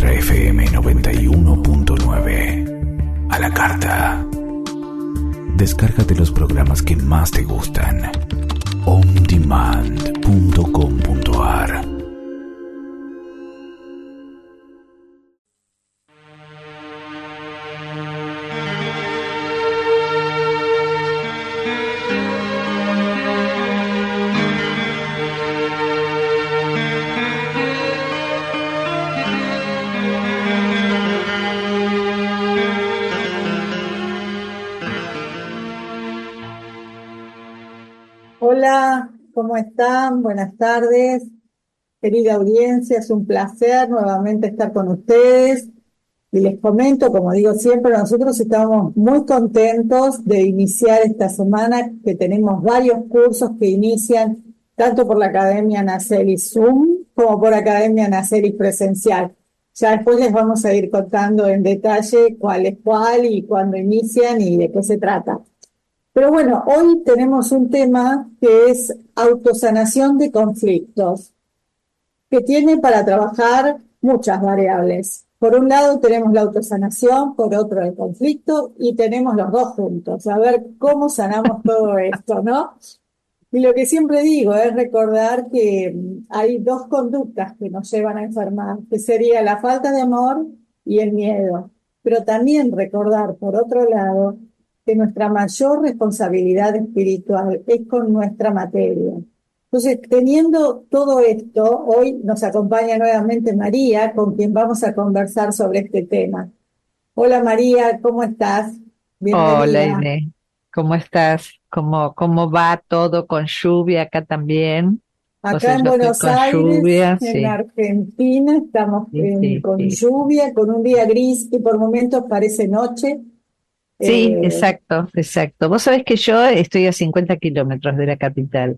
Ultra FM 91.9. A la carta. Descárgate los programas que más te gustan. ondemand.com.ar. Hola, ¿cómo están? Buenas tardes, querida audiencia, es un placer nuevamente estar con ustedes y les comento, como digo siempre, nosotros estamos muy contentos de iniciar esta semana, que tenemos varios cursos que inician tanto por la Academia Naceli Zoom como por Academia Naceli Presencial. Ya después les vamos a ir contando en detalle cuál es cuál y cuándo inician y de qué se trata. Pero bueno, hoy tenemos un tema que es autosanación de conflictos, que tiene para trabajar muchas variables. Por un lado tenemos la autosanación, por otro el conflicto, y tenemos los dos juntos, a ver cómo sanamos todo esto, ¿no? Y lo que siempre digo es recordar que hay dos conductas que nos llevan a enfermar, que sería la falta de amor y el miedo. Pero también recordar, por otro lado, que nuestra mayor responsabilidad espiritual es con nuestra materia. Entonces, teniendo todo esto, hoy nos acompaña nuevamente María, con quien vamos a conversar sobre este tema. Hola María, ¿cómo estás? Bienvenida. Hola, Ine, ¿cómo estás? ¿Cómo va todo con lluvia acá también? Acá en Yo estoy Buenos con Aires, lluvia, en sí, Argentina, estamos sí, con sí. lluvia, con un día gris que por momentos parece noche. Sí, Eh, exacto. Vos sabés que yo estoy a 50 kilómetros de la capital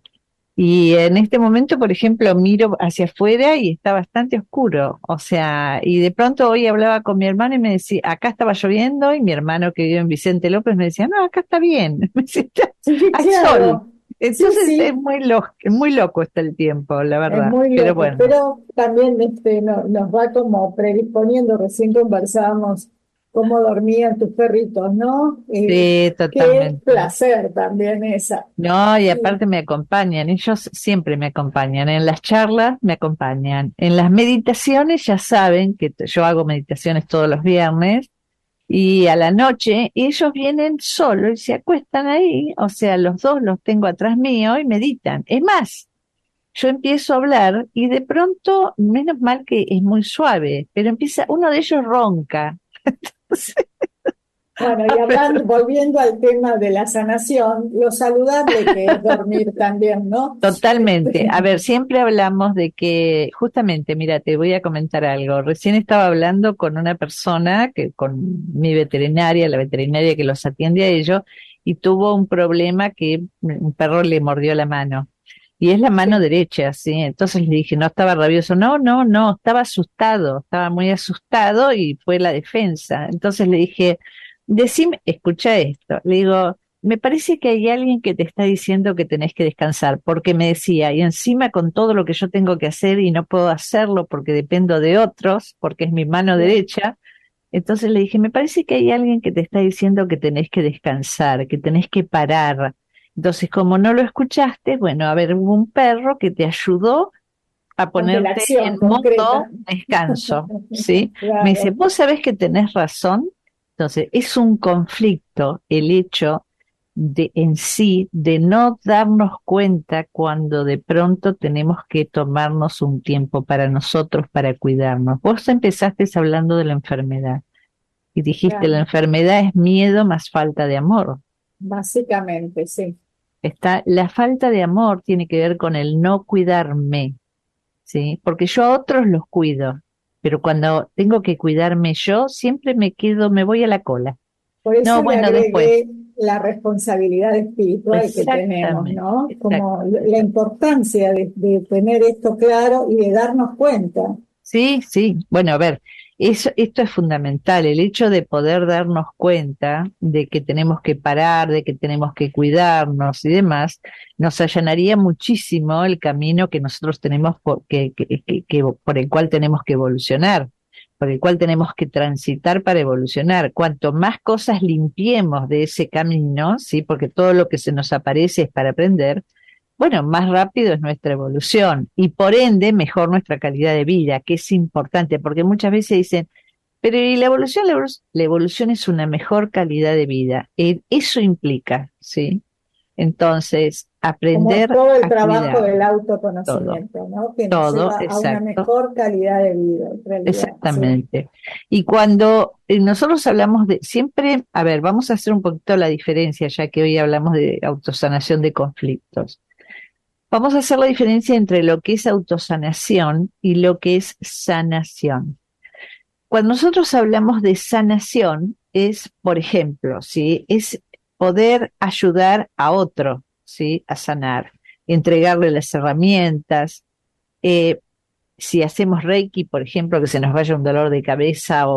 y en este momento, por ejemplo, miro hacia afuera y está bastante oscuro. O sea, y de pronto hoy hablaba con mi hermano y me decía, acá estaba lloviendo y mi hermano que vive en Vicente López me decía, no, acá está bien. Me decía, sí, hay sol. claro, sí, Entonces es sí. muy loco está el tiempo, la Es verdad. muy Pero loco, bueno, pero también nos va como predisponiendo, recién conversábamos cómo dormían tus perritos, ¿no? sí, Qué totalmente. placer también esa. No, y Y aparte me acompañan, ellos siempre me acompañan, en las charlas me acompañan, en las meditaciones ya saben que yo hago meditaciones todos los viernes y a la noche ellos vienen solos y se acuestan ahí, o sea, los dos los tengo atrás mío y meditan. Es más, yo empiezo a hablar y de pronto, menos mal que es muy suave, pero empieza, uno de ellos ronca. bueno, y hablando, volviendo al tema de la sanación, lo saludable que es dormir también, ¿no? Totalmente. A Este, ver, siempre hablamos de que, justamente, mira, te voy a comentar algo. Recién estaba hablando con una persona, con mi veterinaria, la veterinaria que los atiende a ellos, y tuvo un problema que un perro le mordió la mano. Y es la mano sí, derecha, ¿sí? Entonces le dije, no estaba rabioso. No, estaba asustado, estaba muy asustado y fue la defensa. Entonces le dije, decime, escucha esto. Le digo, me parece que hay alguien que te está diciendo que tenés que descansar, porque me decía, y encima con todo lo que yo tengo que hacer y no puedo hacerlo porque dependo de otros, porque es mi mano bien, derecha, entonces le dije, me parece que hay alguien que te está diciendo que tenés que descansar, que tenés que parar. Entonces, como no lo escuchaste, bueno, a ver, hubo un perro que te ayudó a ante la ponerte en acción modo concreta. descanso, ¿sí? Me dice, Claro. vos sabés que tenés razón. Entonces, es un conflicto el hecho de en sí de no darnos cuenta cuando de pronto tenemos que tomarnos un tiempo para nosotros, para cuidarnos. Vos empezaste hablando de la enfermedad y dijiste, la Claro, enfermedad es miedo más falta de amor. básicamente, sí. La falta de amor tiene que ver con el no cuidarme, ¿sí? Porque yo a otros los cuido, pero cuando tengo que cuidarme yo, siempre me quedo, me voy a la cola. Por eso No, le bueno, después. agregué la responsabilidad espiritual que tenemos, Exactamente, ¿no? Como la exacto. importancia de tener esto claro y de darnos cuenta. Sí. Bueno, a ver, esto es fundamental, el hecho de poder darnos cuenta de que tenemos que parar, de que tenemos que cuidarnos y demás, nos allanaría muchísimo el camino que nosotros tenemos por el cual tenemos que evolucionar. por el cual tenemos que transitar para evolucionar. Cuanto más cosas limpiemos de ese camino, ¿sí? Porque todo lo que se nos aparece es para aprender, bueno, más rápido es nuestra evolución y por ende mejor nuestra calidad de vida, que es importante, porque muchas veces dicen, pero ¿y la evolución? La evolución es una mejor calidad de vida. Eso implica, ¿sí? Entonces, Como aprender todo el a trabajo cuidar del todo, autoconocimiento, ¿no? Que nos todo, lleva a una exacto. mejor calidad de vida, en realidad, sí. Exactamente. Y cuando nosotros hablamos de, siempre, a ver, vamos a hacer un poquito la diferencia, ya que hoy hablamos de autosanación de conflictos. Vamos a hacer la diferencia entre lo que es autosanación y lo que es sanación. Cuando nosotros hablamos de sanación, es, por ejemplo, ¿sí? Es poder ayudar a otro, ¿sí? A sanar, entregarle las herramientas, eh, si hacemos Reiki, por ejemplo, que se nos vaya un dolor de cabeza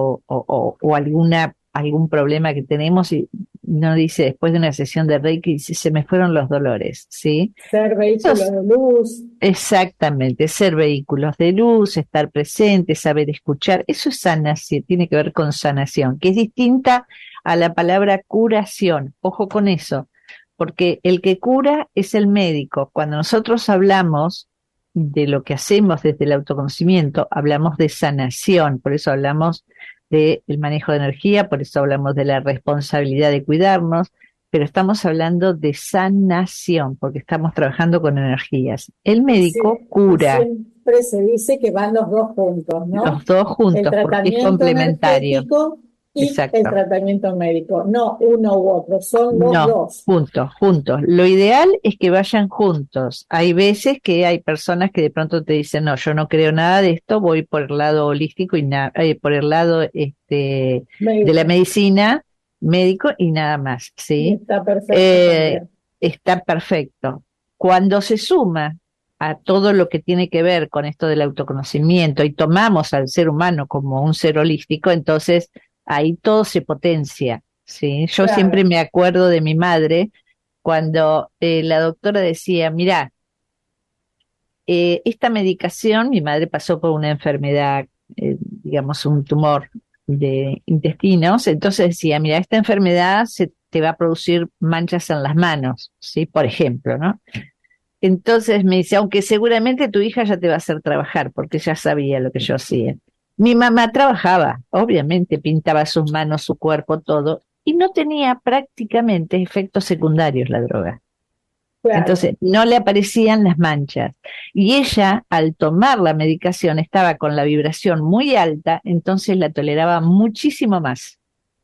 o algún problema que tenemos y no dice después de una sesión de Reiki, dice, se me fueron los dolores, ¿sí? Ser Eso vehículo es de luz. exactamente, ser vehículos de luz, estar presentes, saber escuchar, eso es sanación, tiene que ver con sanación, que es distinta a la palabra curación. Ojo con eso, porque el que cura es el médico. Cuando nosotros hablamos de lo que hacemos desde el autoconocimiento, hablamos de sanación, por eso hablamos del manejo de energía, por eso hablamos de la responsabilidad de cuidarnos, pero estamos hablando de sanación, porque estamos trabajando con energías. El médico Y cura siempre se dice que van los dos juntos, ¿no? los dos El juntos, porque es tratamiento complementario. energético y el Exacto. tratamiento médico, no uno u otro, son los No, dos. juntos, juntos. Lo ideal es que vayan juntos. Hay veces que hay personas que de pronto te dicen, no, yo no creo nada de esto, voy por el lado holístico y por el lado de la Médico. medicina, médico y nada más, Y ¿sí? está perfecto Eh, también. Está perfecto. Cuando se suma a todo lo que tiene que ver con esto del autoconocimiento y tomamos al ser humano como un ser holístico, entonces ahí todo se potencia. Sí, yo siempre Claro, me acuerdo de mi madre cuando la doctora decía, mira, esta medicación, mi madre pasó por una enfermedad, digamos, un tumor de intestinos, entonces decía, mira, esta enfermedad se te va a producir manchas en las manos, ¿sí? Por ejemplo, ¿no? Entonces me dice, aunque seguramente tu hija ya te va a hacer trabajar, porque ya sabía lo que yo hacía. Mi mamá trabajaba, obviamente, pintaba sus manos, su cuerpo, todo, y no tenía prácticamente efectos secundarios la droga. claro. Entonces, no le aparecían las manchas. Y ella, al tomar la medicación, estaba con la vibración muy alta, entonces la toleraba muchísimo más.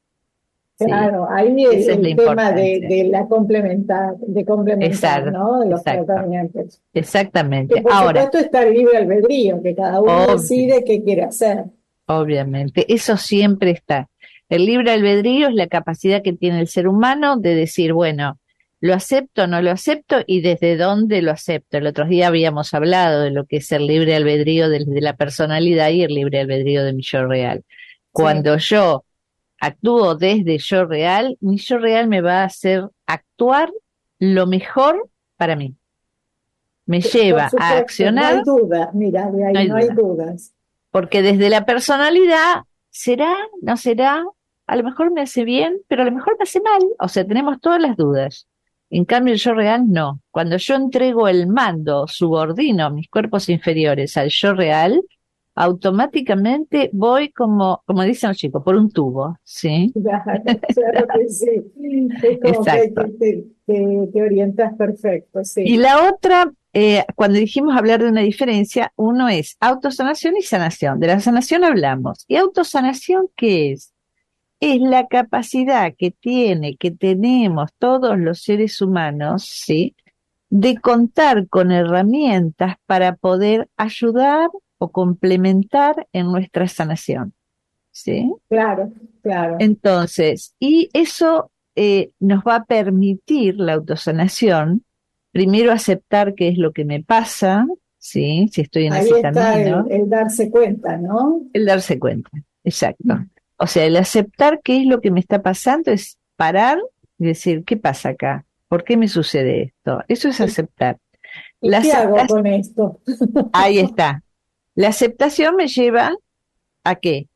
Sí, Claro, ahí esa es la el tema importancia. de la complementar, Exacto, ¿no? De los exacto, tratamientos. Que exactamente. por Ahora, supuesto está el libre albedrío, que cada uno obvio, decide qué quiere hacer. obviamente, eso siempre está. El libre albedrío es la capacidad que tiene el ser humano de decir, bueno, lo acepto, no lo acepto y desde dónde lo acepto. El otro día habíamos hablado de lo que es el libre albedrío de la personalidad y el libre albedrío de mi yo real. Sí, Cuando yo actúo desde yo real, mi yo real me va a hacer actuar lo mejor para mí. Me por lleva a supuesto, no accionar, hay dudas, mira, de no ahí hay no hay duda. dudas. Porque desde la personalidad, ¿será? ¿No será? A lo mejor me hace bien, pero a lo mejor me hace mal. O sea, tenemos todas las dudas. En cambio, el yo real no. Cuando yo entrego el mando, subordino mis cuerpos inferiores al yo real, automáticamente voy como dicen los chicos, por un tubo, ¿sí? Claro, claro que sí. Es como que Exacto. te orientas perfecto, Y sí. la otra, cuando dijimos hablar de una diferencia, uno es autosanación y sanación. De la sanación hablamos. ¿Y autosanación qué es? Es la capacidad que que tenemos todos los seres humanos, ¿sí? De contar con herramientas para poder ayudar o complementar en nuestra sanación, ¿sí? Claro, claro. Entonces, y eso nos va a permitir la autosanación, primero aceptar qué es lo que me pasa, ¿sí? Si estoy en Ahí ese está camino, el darse cuenta, ¿no? el darse cuenta, exacto. O sea, el aceptar qué es lo que me está pasando es parar y decir, ¿qué pasa acá? ¿Por qué me sucede esto? Eso es ¿Y, aceptar. y La qué hago aceptación, con esto? ahí está. La aceptación me lleva ¿a qué?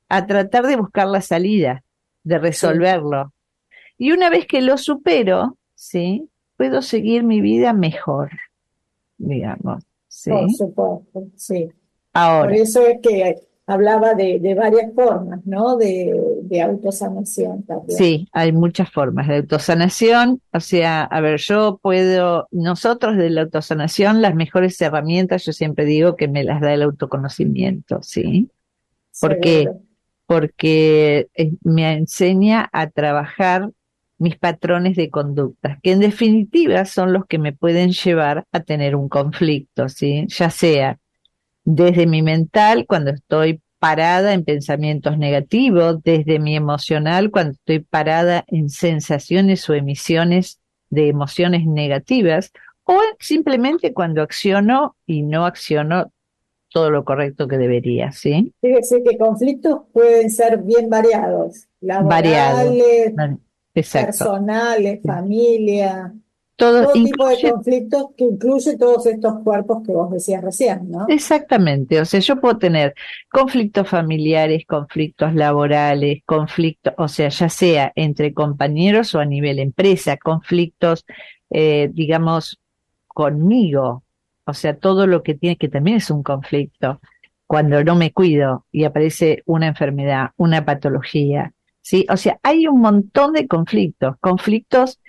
a tratar de buscar la salida, de resolverlo. Y una vez que lo supero, ¿sí? Puedo seguir mi vida mejor, digamos, ¿sí? Por supuesto, sí. Por Ahora, eso es que hablaba de varias formas, ¿no? De autosanación también. sí, hay muchas formas de autosanación. O sea, a ver, nosotros de la autosanación, las mejores herramientas, yo siempre digo que me las da el autoconocimiento, ¿sí? ¿Por qué? Seguro. Porque me enseña a trabajar mis patrones de conducta, que en definitiva son los que me pueden llevar a tener un conflicto, ¿sí? Ya sea desde mi mental, cuando estoy parada en pensamientos negativos, desde mi emocional, cuando estoy parada en sensaciones o emisiones de emociones negativas, o simplemente cuando acciono y no acciono todo lo correcto que debería, ¿sí? Fíjese que conflictos pueden ser bien variados, Variado. laborales, Exacto. personales, familia, Todo todo tipo de incluye, conflictos que incluye todos estos cuerpos que vos decías recién, ¿no? exactamente, o sea, yo puedo tener conflictos familiares, conflictos laborales, conflictos, o sea, ya sea entre compañeros o a nivel empresa, conflictos, digamos, conmigo, o sea, todo lo que tiene, que también es un conflicto, cuando no me cuido y aparece una enfermedad, una patología, ¿sí? O sea, hay un montón de conflictos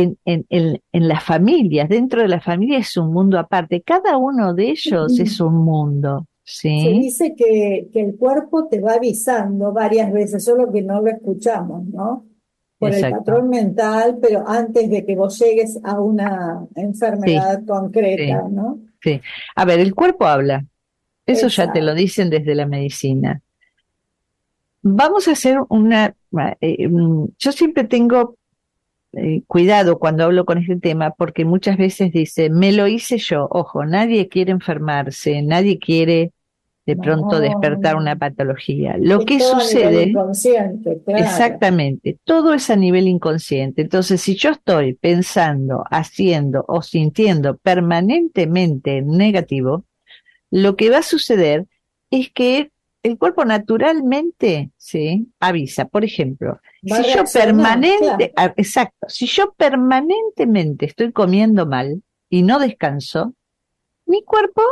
en las familias, dentro de la familia es un mundo aparte, cada uno de ellos es un mundo, Se ¿sí? dice que el cuerpo te va avisando varias veces, solo que no lo escuchamos, ¿no? Por el Exacto, patrón mental, pero antes de que vos llegues a una sí, enfermedad sí, concreta, ¿no? sí. A ver, el cuerpo habla, eso ya te lo Exacto. dicen desde la medicina. Vamos a hacer yo siempre tengo cuidado cuando hablo con este tema porque muchas veces dice, me lo hice yo, ojo, nadie quiere enfermarse, nadie quiere de pronto despertar No, una patología. Lo es que todo a nivel sucede, inconsciente, claro. exactamente, todo es a nivel inconsciente. Entonces, si yo estoy pensando, haciendo o sintiendo permanentemente en negativo, lo que va a suceder es que el cuerpo naturalmente, ¿sí? Avisa. Por ejemplo, Va a reaccionar, claro. exacto, si yo permanentemente estoy comiendo mal y no descanso, mi cuerpo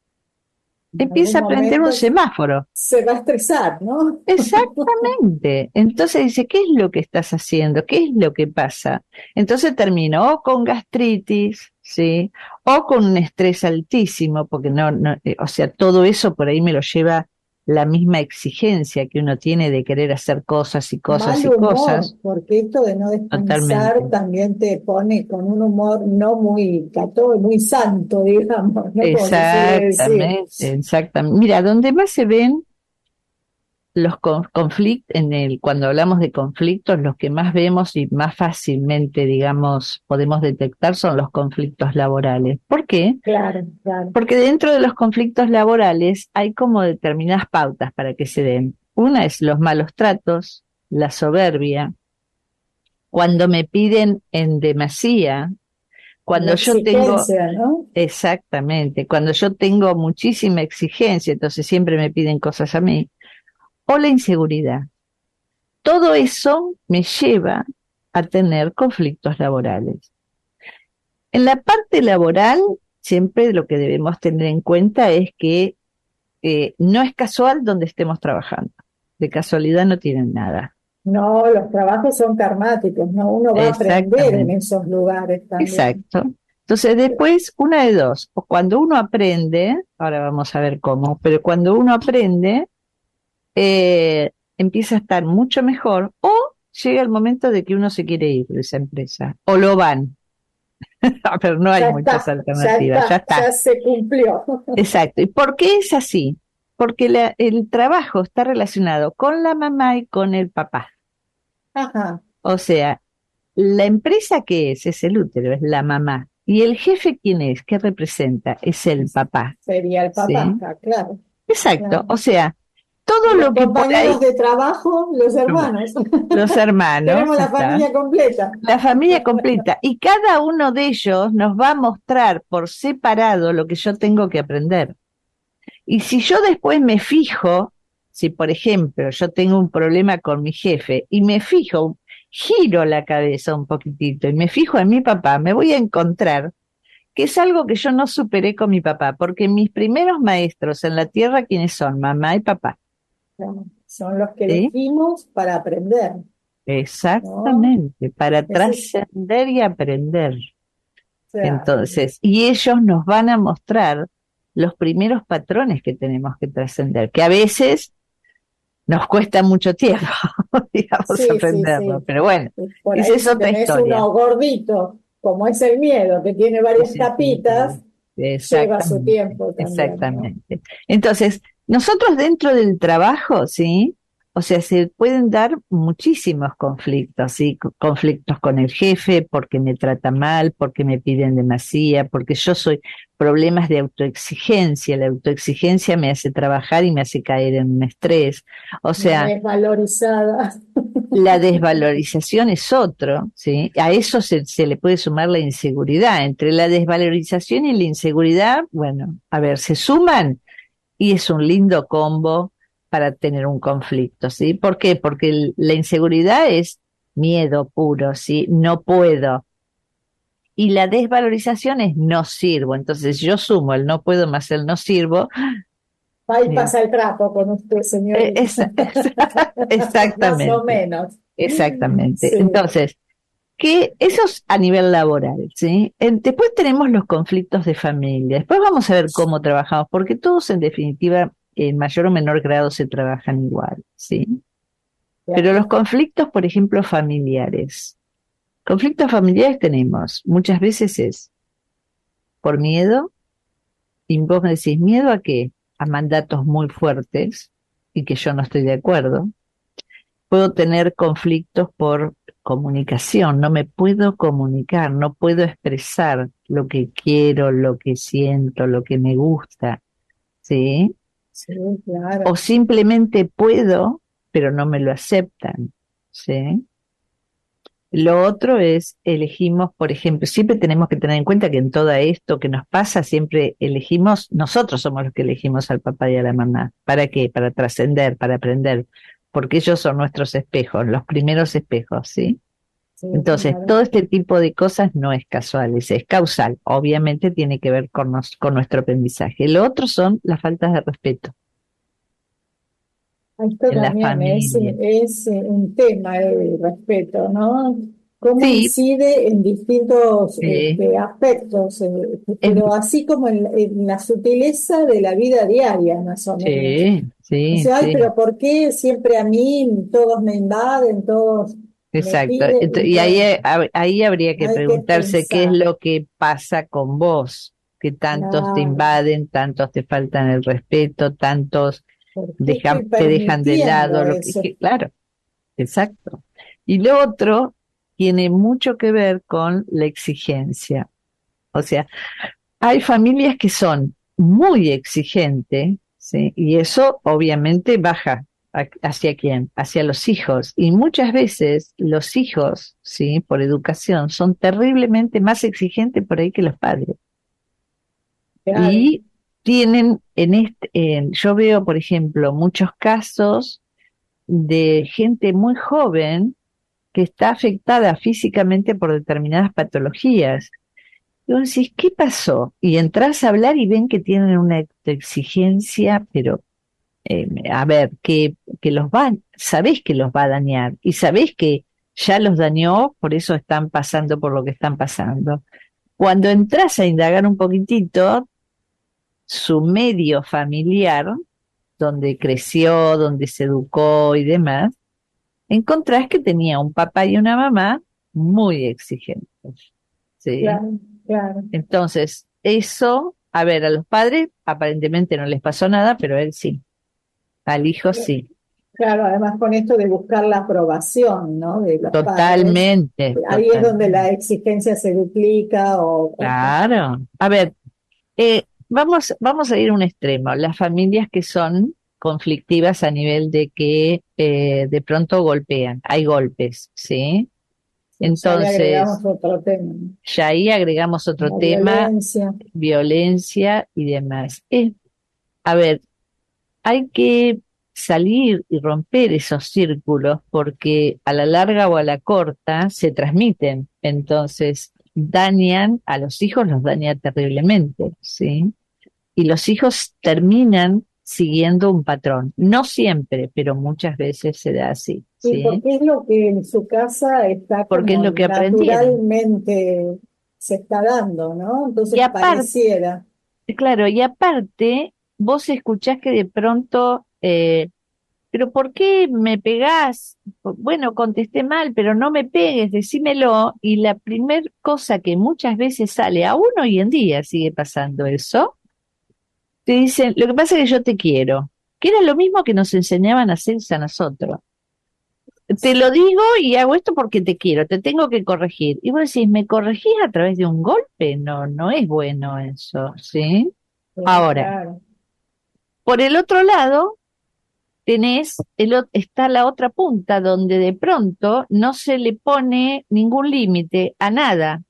En empieza algún a prender un momento semáforo. se va a estresar, ¿no? Exactamente. Entonces dice, ¿qué es lo que estás haciendo? ¿Qué es lo que pasa? Entonces termino o con gastritis, ¿sí? O con un estrés altísimo, porque o sea, todo eso por ahí me lo lleva la misma exigencia que uno tiene de querer hacer cosas y cosas Mal y humor, cosas. porque esto de no descansar Totalmente. también te pone con un humor no muy católico, muy santo, digamos, ¿no? Como se suele decir. Exactamente, exactamente. Mira, donde más se ven los conflictos, cuando hablamos de conflictos, los que más vemos y más fácilmente, digamos, podemos detectar son los conflictos laborales. ¿Por qué? Claro, claro. Porque dentro de los conflictos laborales hay como determinadas pautas para que se den. Una es los malos tratos, la soberbia, cuando me piden en demasía, La cuando yo tengo, exigencia, ¿no? exactamente, cuando yo tengo muchísima exigencia, entonces siempre me piden cosas a mí, o la inseguridad. Todo eso me lleva a tener conflictos laborales. En la parte laboral, siempre lo que debemos tener en cuenta es que no es casual donde estemos trabajando. De casualidad no tienen nada. No, los trabajos son karmáticos, ¿no? Uno va a aprender en Exactamente, esos lugares también. exacto. Entonces después, una de dos, o cuando uno aprende, ahora vamos a ver cómo, pero cuando uno aprende, empieza a estar mucho mejor o llega el momento de que uno se quiere ir de esa empresa o lo van. Pero no hay muchas alternativas, ya está. Ya se cumplió. Exacto. ¿Y por qué es así? Porque el trabajo está relacionado con la mamá y con el papá. Ajá, O sea, la empresa que es el útero, es la mamá. ¿Y el jefe quién es? ¿Qué representa? Es el papá. sería el papá, ¿Sí? claro, Exacto. claro. O sea, todo Y los lo que por compañeros ahí, de trabajo, los hermanos. los hermanos, Tenemos ya la está. familia completa. La familia completa. Y cada uno de ellos nos va a mostrar por separado lo que yo tengo que aprender. Y si yo después me fijo, si por ejemplo yo tengo un problema con mi jefe y me fijo, giro la cabeza un poquitito y me fijo en mi papá, me voy a encontrar que es algo que yo no superé con mi papá, porque mis primeros maestros en la tierra, ¿quiénes son? Mamá y papá, Claro, son los que ¿sí? elegimos para aprender, ¿no? Exactamente, para Ese es, trascender y aprender. claro, Entonces, y ellos nos van a mostrar los primeros patrones que tenemos que trascender, que a veces nos cuesta mucho tiempo, digamos, sí, sí, aprenderlo, sí. pero bueno, Por esa ahí es si otra tenés historia. uno gordito, como es el miedo, que tiene Sí, varias sí, sí, capitas, sí. lleva su Exactamente, tiempo también, ¿no? exactamente. Entonces, nosotros dentro del trabajo, ¿sí? O sea, se pueden dar muchísimos conflictos, ¿sí? Conflictos con el jefe, porque me trata mal, porque me piden demasía, porque yo soy problemas de autoexigencia. La autoexigencia me hace trabajar y me hace caer en un estrés. O sea, Desvalorizada. la desvalorización es otro, ¿sí? A eso se le puede sumar la inseguridad. Entre la desvalorización y la inseguridad, bueno, a ver, se suman y es un lindo combo para tener un conflicto, ¿sí? ¿Por qué? Porque la inseguridad es miedo puro, ¿sí? No puedo. Y la desvalorización es no sirvo. Entonces yo sumo el no puedo más el no sirvo. Ahí eh, pasa el trapo con usted, señorita. Más o exactamente, menos. exactamente. Sí, Entonces, que eso es a nivel laboral, ¿sí? Después tenemos los conflictos de familia. Después vamos a ver cómo trabajamos, porque todos en definitiva, en mayor o menor grado, se trabajan igual, ¿sí? Pero los claro. conflictos, por ejemplo, familiares. Conflictos familiares tenemos, muchas veces es por miedo, y vos me decís, ¿miedo a qué? A mandatos muy fuertes y que yo no estoy de acuerdo. Puedo tener conflictos por comunicación, no me puedo comunicar, no puedo expresar lo que quiero, lo que siento, lo que me gusta, ¿sí? Sí, claro. O simplemente puedo, pero no me lo aceptan, ¿sí? Lo otro es, elegimos, por ejemplo, siempre tenemos que tener en cuenta que en todo esto que nos pasa, siempre elegimos, nosotros somos los que elegimos al papá y a la mamá. ¿Para qué? Para trascender, para aprender, porque ellos son nuestros espejos, los primeros espejos, ¿sí? Sí, Entonces, claro. todo este tipo de cosas no es casual, es causal. Obviamente tiene que ver con nuestro aprendizaje. Lo otro son las faltas de respeto Esto en la también familia. es un tema el respeto, ¿no? Cómo Sí, incide en distintos sí, aspectos, es- pero así como en la sutileza de la vida diaria, más o menos. sí, O sí, sea, ay, sí. pero ¿por qué siempre a mí todos me invaden, todos me Exacto. piden? Y ahí, Bueno, ahí habría que hay que preguntarse qué es pensar, lo que pasa con vos, que tantos te claro, invaden, tantos te faltan el respeto, tantos ¿por qué estoy te dejan de permitiendo lado, lo que, es eso? que, claro, exacto. Y lo otro tiene mucho que ver con la exigencia. O sea, hay familias que son muy exigentes, ¿sí? Y eso obviamente baja hacia quién, hacia los hijos. Y muchas veces los hijos, ¿sí? Por educación, son terriblemente más exigentes por ahí que los padres. Claro, Y tienen yo veo, por ejemplo, muchos casos de gente muy joven que está afectada físicamente por determinadas patologías. Y vos decís, ¿qué pasó? Y entras a hablar y ven que tienen una exigencia, pero a ver, que sabés que los va a dañar y sabés que ya los dañó, por eso están pasando por lo que están pasando. Cuando entras a indagar un poquitito, su medio familiar, donde creció, donde se educó y demás, encontrás que tenía un papá y una mamá muy exigentes, ¿sí? claro, claro. Entonces, eso, a ver, a los padres aparentemente no les pasó nada, pero a él sí, al hijo sí, Claro, además con esto de buscar la aprobación, ¿no? De los padres, totalmente, ahí es donde la totalmente, exigencia se duplica claro. A ver, vamos a ir a un extremo, las familias que son conflictivas a nivel de que de pronto golpean, hay golpes, ¿sí? ya le Entonces, agregamos otro tema, ¿no? ya ahí agregamos otro La tema, violencia, violencia y demás. A ver, hay que salir y romper esos círculos porque a la larga o a la corta se transmiten, entonces dañan a los hijos, los daña terriblemente, ¿sí? Y los hijos terminan siguiendo un patrón, no siempre, pero muchas veces se da así, Y ¿sí? porque es lo que en su casa está Porque es como lo que aprendieron. naturalmente se está dando, ¿no? Y Entonces aparte, pareciera. claro, y aparte, vos escuchás que de pronto, pero ¿por qué me pegás? Bueno, contesté mal, pero no me pegues, decímelo. Y la primer cosa que muchas veces sale, aún hoy en día sigue pasando eso, te dicen, lo que pasa es que yo te quiero, que era lo mismo que nos enseñaban a hacer a nosotros. Te lo digo y hago esto porque te quiero, te tengo que corregir. Y vos decís, ¿me corregís a través de un golpe? No, no es bueno eso, ¿sí? Ahora, Claro. por el otro lado, está la otra punta donde de pronto no se le pone ningún límite a nada,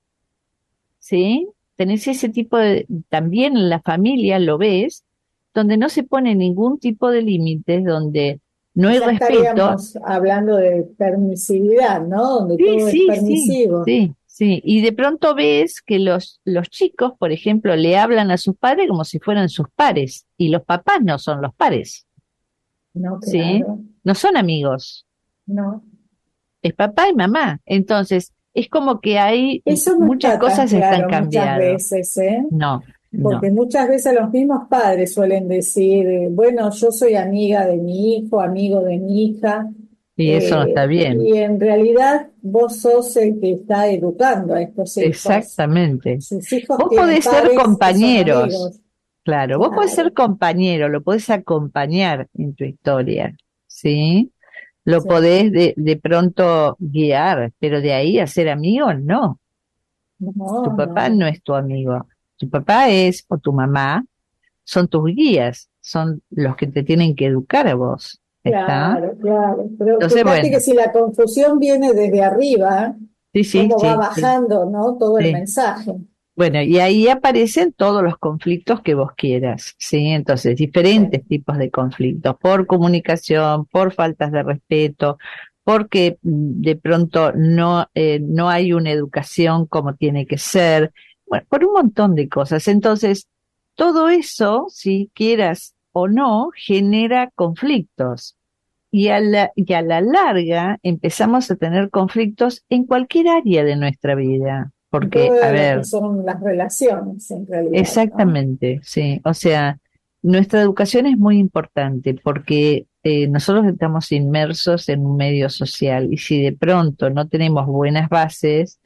¿sí? Tenés ese tipo también en la familia lo ves, donde no se pone ningún tipo de límites, donde no hay Ya respeto. estaríamos hablando de permisividad, ¿no? Donde Sí, todo es sí, sí, permisivo. sí, sí. Y de pronto ves que los chicos, por ejemplo, le hablan a sus padres como si fueran sus pares, y los papás no son los pares, No, ¿sí? claro. No son amigos, No. es papá y mamá. Entonces, es como que hay Eso no muchas está tan cosas están claro muchas cambiadas. veces, ¿eh? No, Porque no. muchas veces los mismos padres suelen decir, bueno, yo soy amiga de mi hijo, amigo de mi hija, Y eso no está bien. y en realidad vos sos el que está educando a estos hijos. Exactamente. Sus hijos Vos tienen podés ser pares que son compañeros, amigos. claro, vos podés ser Claro, compañero, lo podés acompañar en tu historia, ¿sí? Lo sí. podés de pronto guiar, pero de ahí a ser amigo, no. Tu No, papá no. no es tu amigo. Tu papá es, o tu mamá, son tus guías, son los que te tienen que educar a vos. ¿Está? Claro, claro. Pero Entonces, fíjate que bueno, si la confusión viene desde arriba, sí, sí, cómo va sí, sí, bajando, ¿no? Todo el sí. mensaje. Bueno, y ahí aparecen todos los conflictos que vos quieras, ¿sí? Entonces, diferentes Sí. tipos de conflictos, por comunicación, por faltas de respeto, porque de pronto no hay una educación como tiene que ser, bueno, por un montón de cosas. Entonces, todo eso, si quieras o no, genera conflictos. Y a la larga empezamos a tener conflictos en cualquier área de nuestra vida. En Porque, a todo lo que ver, son las relaciones, en realidad, ¿no? exactamente, sí. O sea, nuestra educación es muy importante porque nosotros estamos inmersos en un medio social y si de pronto no tenemos buenas bases,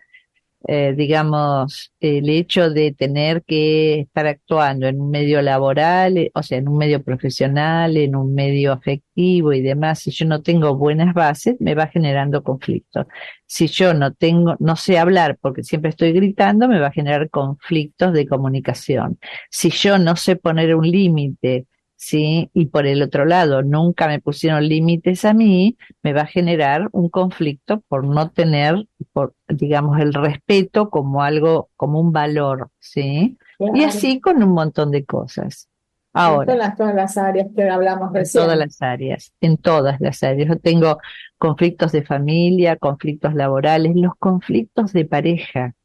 digamos, el hecho de tener que estar actuando en un medio laboral, o sea, en un medio profesional, en un medio afectivo y demás, si yo no tengo buenas bases, me va generando conflictos. Si yo no sé hablar porque siempre estoy gritando, me va a generar conflictos de comunicación. Si yo no sé poner un límite, ¿sí? Y por el otro lado, nunca me pusieron límites a mí, me va a generar un conflicto por no tener, digamos, el respeto como algo, como un valor, ¿sí? Y Claro. así con un montón de cosas. Esto en Ahora, todas las áreas que hablamos en todas recién. las áreas, en todas las áreas. Yo tengo conflictos de familia, conflictos laborales, los conflictos de pareja,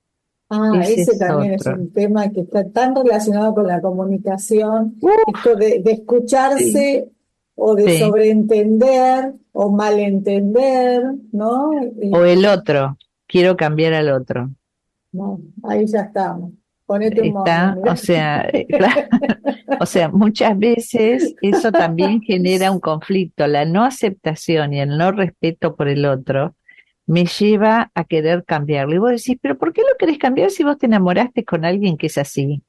Ah, ese ese es también es otro. un tema que está tan relacionado con la comunicación, Uf, esto de sí, escucharse o de sí. sobreentender o malentender, ¿no? O el otro, quiero cambiar al otro. No, ahí ya estamos. Ponete un moño, Está, o mira. sea, claro, o sea, muchas veces eso también genera un conflicto. La no aceptación y el no respeto por el otro me lleva a querer cambiarlo. Y vos decís, pero ¿por qué lo querés cambiar si vos te enamoraste con alguien que es así?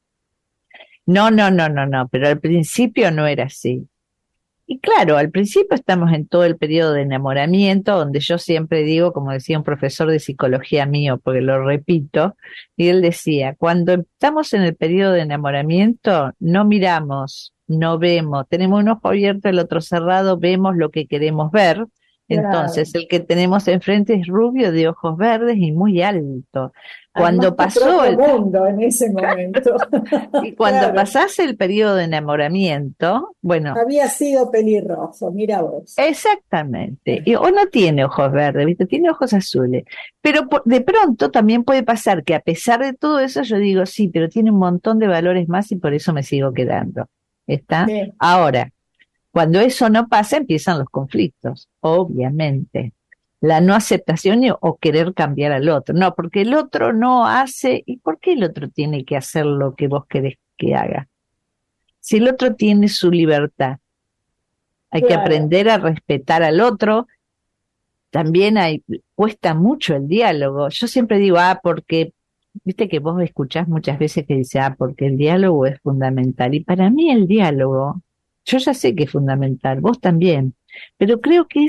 No, no, no, no, no, pero al principio no era así. Y claro, al principio estamos en todo el periodo de enamoramiento, donde yo siempre digo, como decía un profesor de psicología mío, porque lo repito, y él decía, cuando estamos en el periodo de enamoramiento, no miramos, no vemos, tenemos un ojo abierto, el otro cerrado, vemos lo que queremos ver, Entonces, claro. el que tenemos enfrente es rubio, de ojos verdes y muy alto. Armás Cuando tu pasó propio el, mundo en ese momento. y cuando Claro, pasase el periodo de enamoramiento, bueno, había sido pelirrojo, mira vos. exactamente. O no tiene ojos verdes, ¿viste? Tiene ojos azules. Pero de pronto también puede pasar que a pesar de todo eso yo digo, sí, pero tiene un montón de valores más y por eso me sigo quedando. ¿Está? Sí, Ahora, cuando eso no pasa, empiezan los conflictos, obviamente. La no aceptación o querer cambiar al otro. No, porque el otro no hace. ¿Y por qué el otro tiene que hacer lo que vos querés que haga? Si el otro tiene su libertad, hay que claro. aprender a respetar al otro. También cuesta mucho el diálogo. Yo siempre digo, porque, viste que vos escuchás muchas veces que dice, porque el diálogo es fundamental. Y para mí el diálogo, yo ya sé que es fundamental, vos también, pero creo que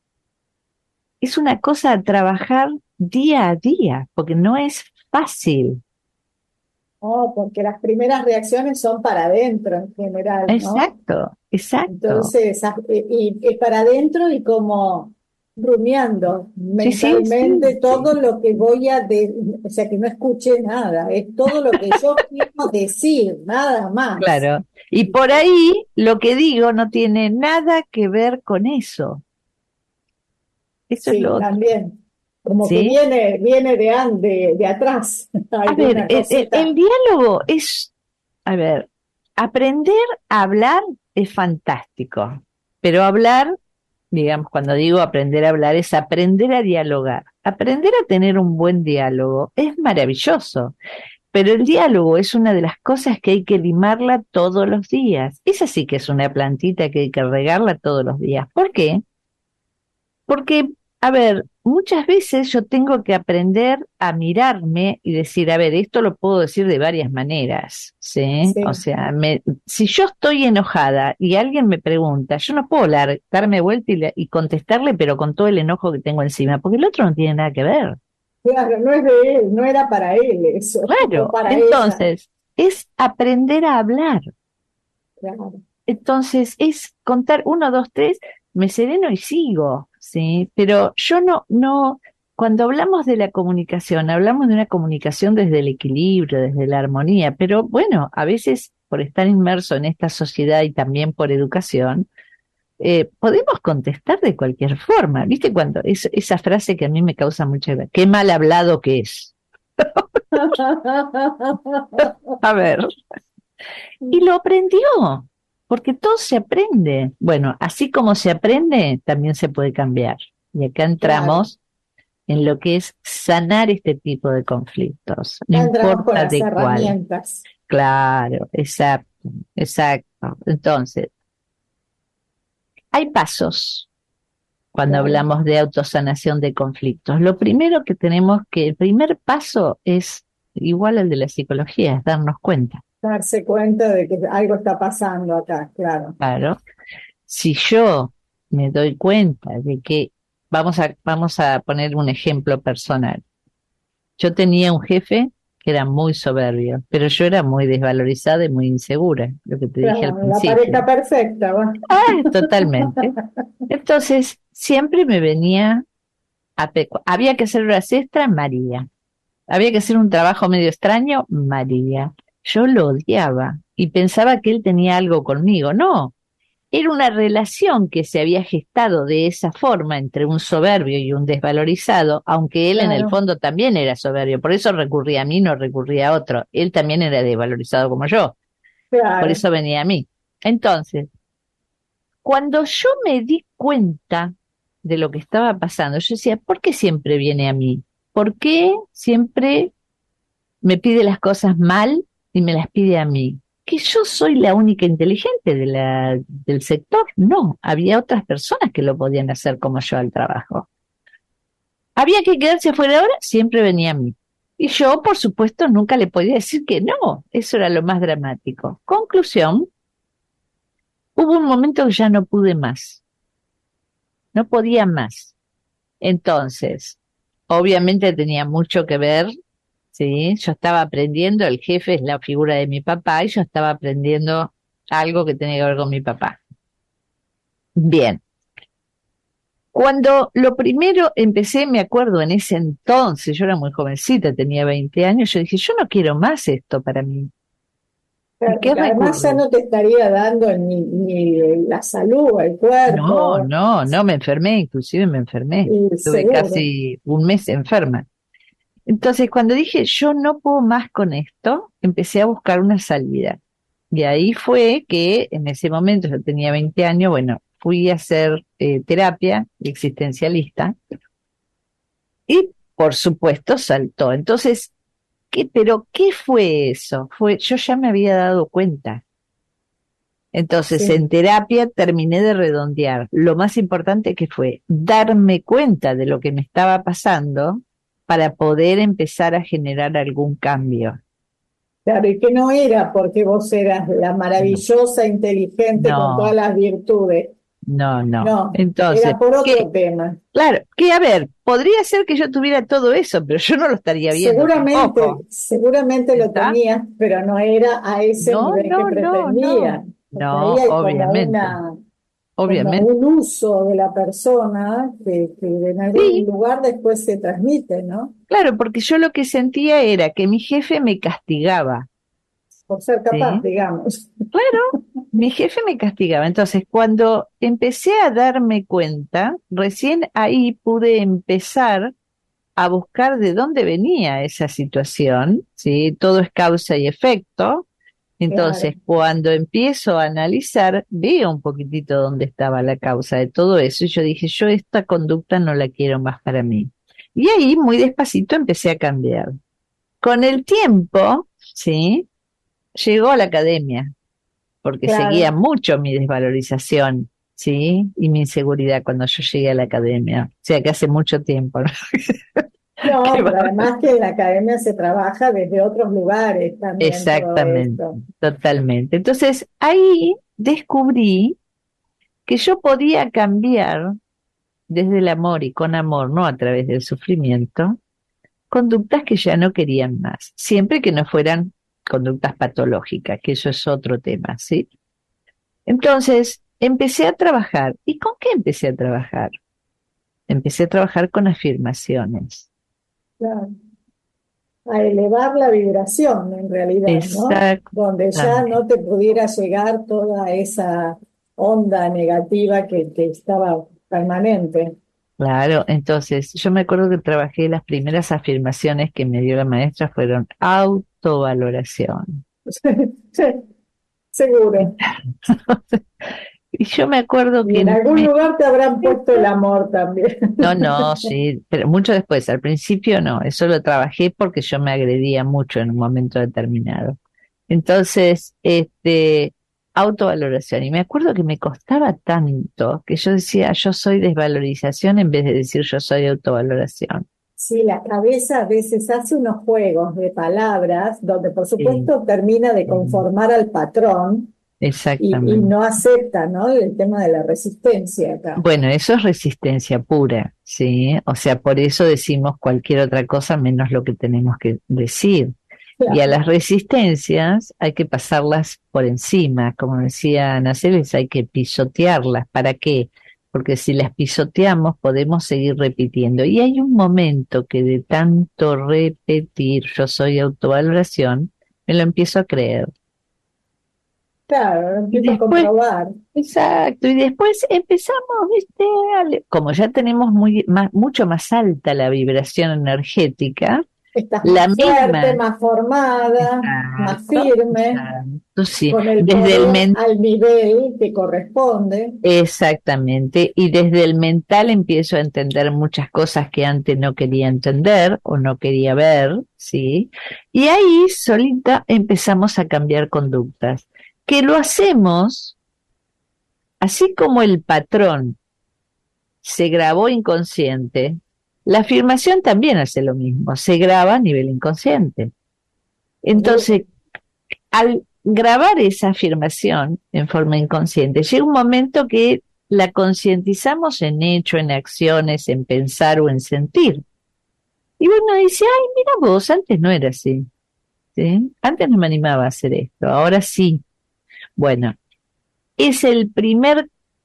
es una cosa a trabajar día a día, porque no es fácil. Oh, porque las primeras reacciones son para adentro en general, ¿no? Exacto, exacto. Entonces, y para adentro y como rumiando Sí, sí, mentalmente sí, todo sí. lo que o sea, que no escuche nada, es todo lo que yo quiero decir, nada más. Claro. Y por ahí lo que digo no tiene nada que ver con eso. Eso es Sí, lo otro, también. Como que ¿sí? viene de atrás, A ver, alguna el cosita. diálogo es, a ver, aprender a hablar es fantástico, pero hablar, digamos, cuando digo aprender a hablar, es aprender a dialogar. Aprender a tener un buen diálogo es maravilloso, pero el diálogo es una de las cosas que hay que limarla todos los días. Esa sí que es una plantita que hay que regarla todos los días. ¿Por qué? Porque, a ver, muchas veces yo tengo que aprender a mirarme y decir, a ver, esto lo puedo decir de varias maneras, ¿sí? O Sí, sea, si yo estoy enojada y alguien me pregunta, yo no puedo darme vuelta y contestarle, pero con todo el enojo que tengo encima, porque el otro no tiene nada que ver. claro, no es de él, no era para él eso, o Claro, para ella. entonces, es aprender a hablar. Claro. Entonces, es contar uno, dos, tres, me sereno y sigo, ¿sí? Pero yo cuando hablamos de la comunicación, hablamos de una comunicación desde el equilibrio, desde la armonía, pero bueno, a veces por estar inmerso en esta sociedad y también por educación, podemos contestar de cualquier forma, ¿viste? Cuando esa frase que a mí me causa mucha gracia, qué mal hablado que es. A ver. Y lo aprendió, porque todo se aprende. Bueno, así como se aprende, también se puede cambiar. Y acá Claro, entramos en lo que es sanar este tipo de conflictos, no ya entramos con importa las de cuál. herramientas. Claro, exacto, exacto. Entonces, hay pasos cuando Claro, hablamos de autosanación de conflictos. Lo primero que el primer paso es igual al de la psicología, es darnos cuenta. darse cuenta de que algo está pasando acá, claro. Claro. Si yo me doy cuenta de que, vamos a poner un ejemplo personal. Yo tenía un jefe que era muy soberbio, pero yo era muy desvalorizada y muy insegura, lo que te dije al Claro, la pareja principio. perfecta, va. Totalmente. Entonces, siempre me venía había que hacer horas extras, María. Había que hacer un trabajo medio extraño, María. Yo lo odiaba y pensaba que él tenía algo conmigo. No, era una relación que se había gestado de esa forma entre un soberbio y un desvalorizado, aunque él en el Claro, fondo también era soberbio, por eso recurría a mí, no recurría a otro. Él también era desvalorizado como yo, por claro. eso venía a mí. Entonces, cuando yo me di cuenta de lo que estaba pasando, yo decía, ¿por qué siempre viene a mí? ¿Por qué siempre me pide las cosas mal y me las pide a mí? ¿Que yo soy la única inteligente del sector? No, había otras personas que lo podían hacer como yo al trabajo. ¿Había que quedarse afuera ahora? Siempre venía a mí. Y yo, por supuesto, nunca le podía decir que no. Eso era lo más dramático. Conclusión, hubo un momento que ya no pude más. No podía más. Entonces, obviamente tenía mucho que ver. Sí, yo estaba aprendiendo, el jefe es la figura de mi papá y yo estaba aprendiendo algo que tenía que ver con mi papá. Bien, Cuando lo primero empecé, me acuerdo en ese entonces, yo era muy jovencita, tenía 20 años, yo dije, yo no quiero más esto para mí. ¿Y Claro, qué porque además ya recurre? no te estaría dando ni la salud, el No, cuerpo, no, no, me enfermé, inclusive me enfermé. y Estuve seguro. casi un mes enferma. Entonces, cuando dije, yo no puedo más con esto, empecé a buscar una salida. Y ahí fue que en ese momento, yo tenía 20 años, bueno, fui a hacer terapia existencialista y por supuesto saltó. Entonces, pero ¿qué fue eso? Yo ya me había dado cuenta. Entonces, Sí. en terapia terminé de redondear. Lo más importante que fue darme cuenta de lo que me estaba pasando para poder empezar a generar algún cambio. Claro, y que no era porque vos eras la No, maravillosa, inteligente, con todas no, las virtudes. no, no. No, Entonces, era por otro ¿qué? tema. Claro, que a ver, podría ser que yo tuviera todo eso, pero yo no lo estaría viendo Seguramente, tampoco. seguramente lo ¿Está? tenías, pero no era a ese No, nivel que no, no, no. pretendías. Porque ahí No, hay obviamente, como obviamente. un uso de la persona que en algún Sí, lugar después se transmite, ¿no? claro, porque yo lo que sentía era que mi jefe me castigaba, Por ser capaz, ¿sí? digamos. Claro, mi jefe me castigaba. Entonces, cuando empecé a darme cuenta, recién ahí pude empezar a buscar de dónde venía esa situación, ¿sí? Todo es causa y efecto. Claro, Entonces, cuando empiezo a analizar, veo un poquitito dónde estaba la causa de todo eso y yo dije, yo esta conducta no la quiero más para mí. Y ahí, muy despacito, empecé a cambiar. Con el tiempo, ¿sí? Llegó a la academia, porque seguía claro. mucho mi desvalorización, ¿sí? Y mi inseguridad cuando yo llegué a la academia. O sea, que hace mucho tiempo, ¿no? Qué No, pero bárbaro. además que en la academia se trabaja desde otros lugares también todo Exactamente, esto. totalmente. Entonces, ahí descubrí que yo podía cambiar desde el amor y con amor, no a través del sufrimiento, conductas que ya no querían más, siempre que no fueran conductas patológicas, que eso es otro tema, ¿sí? Entonces, empecé a trabajar. ¿Y con qué empecé a trabajar? Empecé a trabajar con afirmaciones. Claro. A elevar la vibración en realidad, ¿no? Donde ya no Exactamente. te pudiera llegar toda esa onda negativa que estaba permanente. Claro, entonces yo me acuerdo que trabajé las primeras afirmaciones que me dio la maestra fueron autovaloración. Seguro. Y yo me acuerdo Y que en no algún me... lugar te habrán puesto el amor también. No, no, sí, pero mucho después, al principio no, eso lo trabajé porque yo me agredía mucho en un momento determinado. Entonces, autovaloración. Y me acuerdo que me costaba tanto que yo decía, yo soy desvalorización en vez de decir yo soy autovaloración. Sí, la cabeza a veces hace unos juegos de palabras donde por Sí, supuesto termina de sí, conformar al patrón y exactamente. no acepta, ¿no? El tema de la resistencia acá. Bueno, eso es resistencia pura, ¿sí? O sea, por eso decimos cualquier otra cosa menos lo que tenemos que decir. Y a Claro, las resistencias hay que pasarlas por encima, como decía Naceles, hay que pisotearlas. ¿Para qué? Porque si las pisoteamos podemos seguir repitiendo. Y hay un momento que de tanto repetir yo soy autovaloración, me lo empiezo a creer. claro, lo Y empiezo a después, comprobar. exacto, y después empezamos, ¿viste? Como ya tenemos mucho más alta la vibración energética, Estás la más fuerte, misma. más formada, más Exacto, firme, exacto, sí. con el Desde el poder men- al nivel que corresponde. Exactamente. Y desde el mental empiezo a entender muchas cosas que antes no quería entender o no quería ver, ¿sí? Y ahí solita empezamos a cambiar conductas. Que lo hacemos así como el patrón se grabó inconsciente, la afirmación también hace lo mismo, se graba a nivel inconsciente. Seguro. Entonces, al grabar esa afirmación en forma inconsciente, llega un momento que la concientizamos en hecho, en acciones, en pensar o en sentir. Y uno dice, ay, mira vos, antes no era así, ¿sí? Antes no me animaba a hacer esto, ahora sí. Bueno, es el primer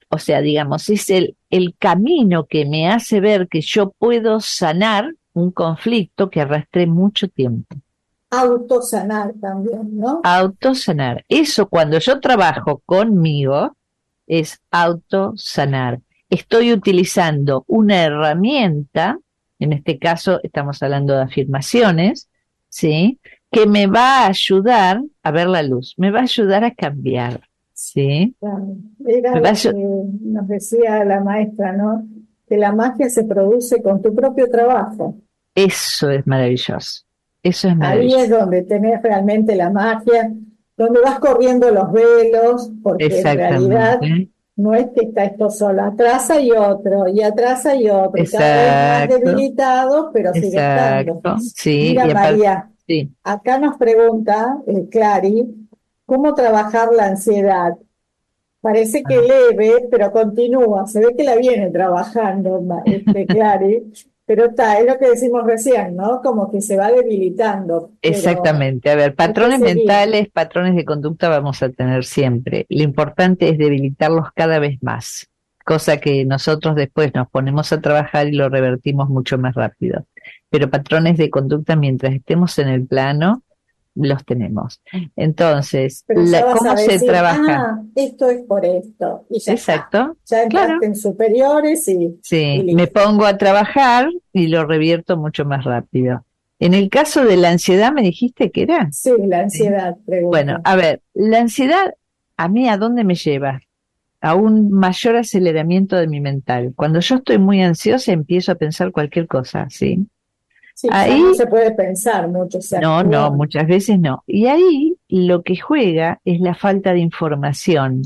o sea, digamos, es el camino que me hace ver que yo puedo sanar un conflicto que arrastré mucho tiempo. Autosanar también, ¿no? Autosanar. Eso cuando yo trabajo conmigo es autosanar. Estoy utilizando una herramienta, en este caso estamos hablando de afirmaciones, ¿sí? Que me va a ayudar a ver la luz, me va a ayudar a cambiar, ¿sí? Claro. Era Me va a lo que ayu- nos decía la maestra, ¿no? Que la magia se produce con tu propio trabajo. Eso es maravilloso, eso es Ahí es maravilloso. donde tenés realmente la magia, donde vas corriendo los velos, porque en realidad Exactamente, no es que está esto solo, atrás hay otro, y atrás hay otro, y cada vez más exacto, debilitado, pero sigue estando. exacto, sí, Mira, y aparte, María, sí. acá nos pregunta Clary, ¿cómo trabajar la ansiedad? Parece que leve, pero continúa. Se ve que la viene trabajando, Clary, pero está, es lo que decimos recién, ¿no? Como que se va debilitando, pero Exactamente. A ver, hay que patrones seguir. mentales, patrones de conducta vamos a tener siempre. Lo importante es debilitarlos cada vez más, cosa que nosotros después nos ponemos a trabajar y lo revertimos mucho más rápido. Pero patrones de conducta, mientras estemos en el plano, los tenemos. Entonces, Pero ya vas a ¿cómo se decir, trabaja? esto es por esto, y ya está. Exacto, Ya claro. entraste en superiores y Sí, me listo. pongo a trabajar y lo revierto mucho más rápido. En el caso de la ansiedad, ¿me dijiste que era? Sí, la Sí. ansiedad, Bueno, pregunta. a ver, la ansiedad a mí ¿a dónde me lleva? A un mayor aceleramiento de mi mental. Cuando yo estoy muy ansiosa empiezo a pensar cualquier cosa, ¿sí? Sí, ya no Ahí, se puede pensar mucho, se no, actúa. muchas veces no. Y ahí lo que juega es la falta de información.